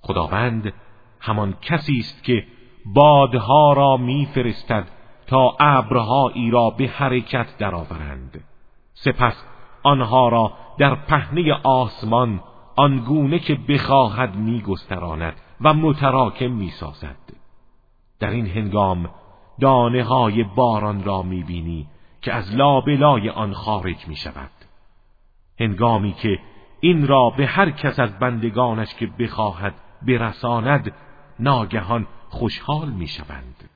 خداوند همان کسی است که بادها را می‌فرستد تا ابرهایی را به حرکت درآورند، سپس آنها را در پهنه آسمان آنگونه که بخواهد می‌گستراند و متراکم می‌سازد. در این هنگام دانه‌های باران را می‌بینی که از لابلای آن خارج می‌شود. هنگامی که این را به هر کس از بندگانش که بخواهد برساند، ناگهان خوشحال می‌شوند.